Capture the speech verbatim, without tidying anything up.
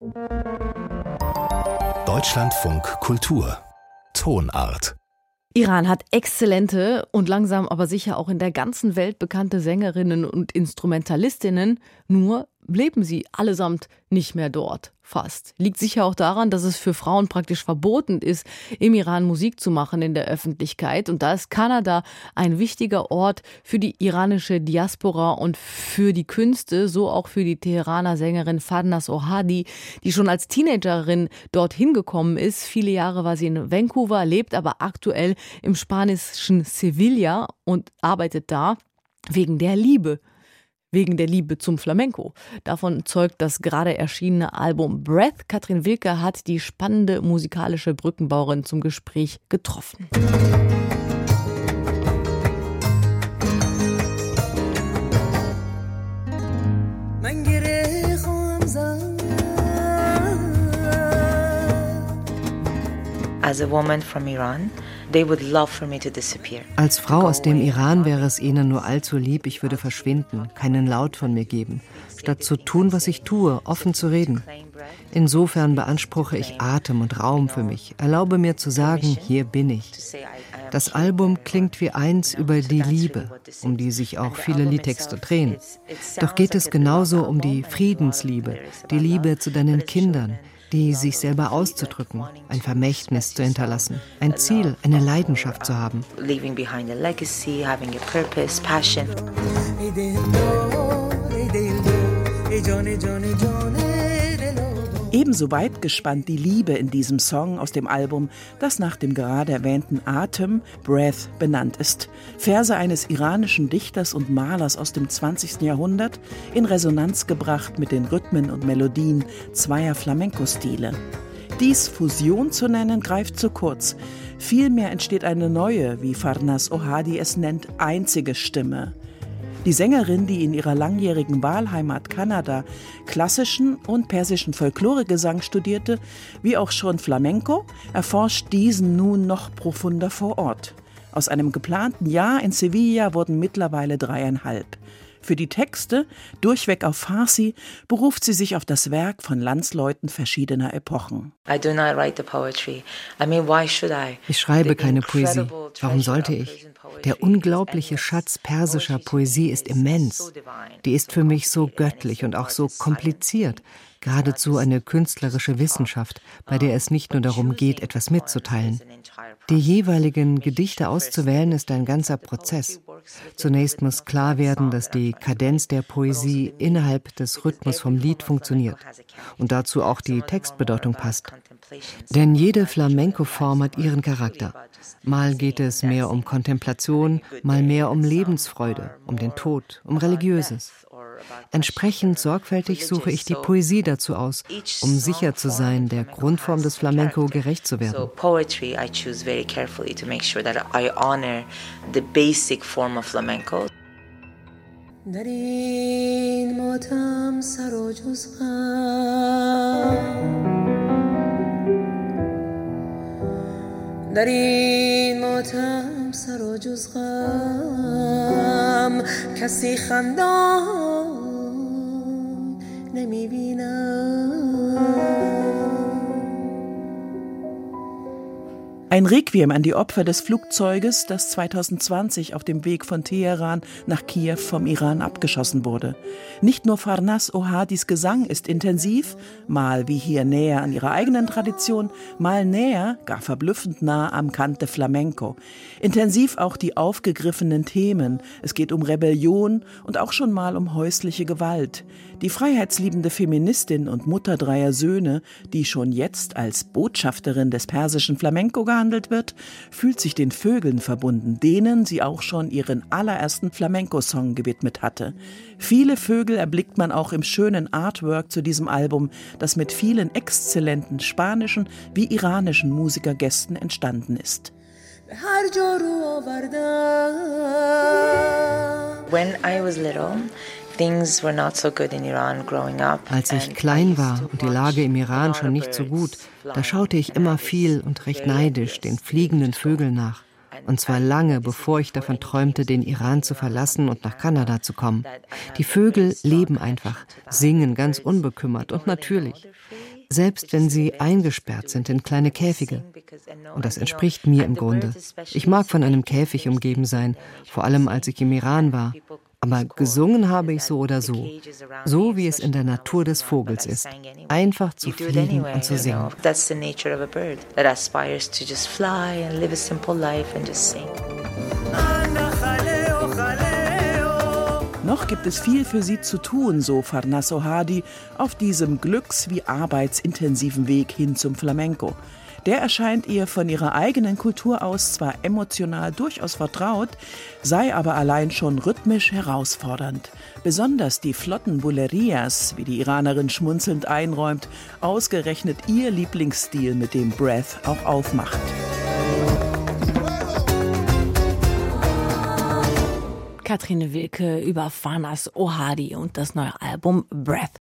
Deutschlandfunk Kultur Tonart. Iran hat exzellente und langsam aber sicher auch in der ganzen Welt bekannte Sängerinnen und Instrumentalistinnen, nur leben sie allesamt nicht mehr dort, fast. Liegt sicher auch daran, dass es für Frauen praktisch verboten ist, im Iran Musik zu machen in der Öffentlichkeit. Und da ist Kanada ein wichtiger Ort für die iranische Diaspora und für die Künste, so auch für die Teheraner Sängerin Farnaz Ohadi, die schon als Teenagerin dorthin gekommen ist. Viele Jahre war sie in Vancouver, lebt aber aktuell im spanischen Sevilla und arbeitet da wegen der Liebe. Wegen der Liebe zum Flamenco. Davon zeugt das gerade erschienene Album Breath. Katrin Wilke hat die spannende musikalische Brückenbauerin zum Gespräch getroffen. As a woman from Iran, they would love for me to disappear. Als Frau aus dem Iran wäre es ihnen nur allzu lieb, ich würde verschwinden, keinen Laut von mir geben, statt zu tun, was ich tue, offen zu reden. Insofern beanspruche ich Atem und Raum für mich, erlaube mir zu sagen, hier bin ich. Das Album klingt wie eins über die Liebe, um die sich auch viele Liedtexte drehen. Doch geht es genauso um die Friedensliebe, die Liebe zu deinen Kindern, die sich selber auszudrücken, ein Vermächtnis zu hinterlassen, ein Ziel, eine Leidenschaft zu haben. Leaving behind a legacy, having a purpose, passion. Ebenso weit gespannt die Liebe in diesem Song aus dem Album, das nach dem gerade erwähnten Atem, Breath, benannt ist. Verse eines iranischen Dichters und Malers aus dem zwanzigsten Jahrhundert, in Resonanz gebracht mit den Rhythmen und Melodien zweier Flamenco-Stile. Dies Fusion zu nennen, greift zu kurz. Vielmehr entsteht eine neue, wie Farnaz Ohadi es nennt, einzige Stimme. Die Sängerin, die in ihrer langjährigen Wahlheimat Kanada klassischen und persischen Folkloregesang studierte, wie auch schon Flamenco, erforscht diesen nun noch profunder vor Ort. Aus einem geplanten Jahr in Sevilla wurden mittlerweile dreieinhalb. Für die Texte, durchweg auf Farsi, beruft sie sich auf das Werk von Landsleuten verschiedener Epochen. Ich schreibe keine Poesie. Warum sollte ich? Der unglaubliche Schatz persischer Poesie ist immens. Die ist für mich so göttlich und auch so kompliziert. Geradezu eine künstlerische Wissenschaft, bei der es nicht nur darum geht, etwas mitzuteilen. Die jeweiligen Gedichte auszuwählen, ist ein ganzer Prozess. Zunächst muss klar werden, dass die Kadenz der Poesie innerhalb des Rhythmus vom Lied funktioniert und dazu auch die Textbedeutung passt. Denn jede Flamenco-Form hat ihren Charakter. Mal geht es mehr um Kontemplation, mal mehr um Lebensfreude, um den Tod, um Religiöses. Entsprechend sorgfältig suche ich die Poesie dazu aus, um sicher zu sein, der Grundform des Flamenco gerecht zu werden. So poetry I choose very carefully to make sure that I honor the basic form of flamenco. Darin motam sarojuz Darin motam sarojuz gham kasi khandan Ein Requiem an die Opfer des Flugzeuges, das zweitausendzwanzig auf dem Weg von Teheran nach Kiew vom Iran abgeschossen wurde. Nicht nur Farnaz Ohadis Gesang ist intensiv, mal wie hier näher an ihrer eigenen Tradition, mal näher, gar verblüffend nah am Cante Flamenco. Intensiv auch die aufgegriffenen Themen. Es geht um Rebellion und auch schon mal um häusliche Gewalt. Die freiheitsliebende Feministin und Mutter dreier Söhne, die schon jetzt als Botschafterin des persischen Flamenco gehandelt wird, fühlt sich den Vögeln verbunden, denen sie auch schon ihren allerersten Flamenco-Song gewidmet hatte. Viele Vögel erblickt man auch im schönen Artwork zu diesem Album, das mit vielen exzellenten spanischen wie iranischen Musikergästen entstanden ist. When I was little, things were not so good in Iran growing up. Als ich klein war und die Lage im Iran schon nicht so gut, da schaute ich immer viel und recht neidisch den fliegenden Vögeln nach. Und zwar lange, bevor ich davon träumte, den Iran zu verlassen und nach Kanada zu kommen. Die Vögel leben einfach, singen ganz unbekümmert und natürlich. Selbst wenn sie eingesperrt sind in kleine Käfige. Und das entspricht mir im Grunde. Ich mag von einem Käfig umgeben sein, vor allem als ich im Iran war. Aber gesungen habe ich so oder so, so wie es in der Natur des Vogels ist, einfach zu fliegen und zu singen. That's the nature of a bird that aspires to just fly and live a simple life and just sing. Noch gibt es viel für sie zu tun, so Farnas Ohadi, auf diesem glücks- wie arbeitsintensiven Weg hin zum Flamenco. Der erscheint ihr von ihrer eigenen Kultur aus zwar emotional durchaus vertraut, sei aber allein schon rhythmisch herausfordernd. Besonders die flotten Bulerías, wie die Iranerin schmunzelnd einräumt, ausgerechnet ihr Lieblingsstil, mit dem Breath auch aufmacht. Katrine Wilke über Farnas Ohadi und das neue Album Breath.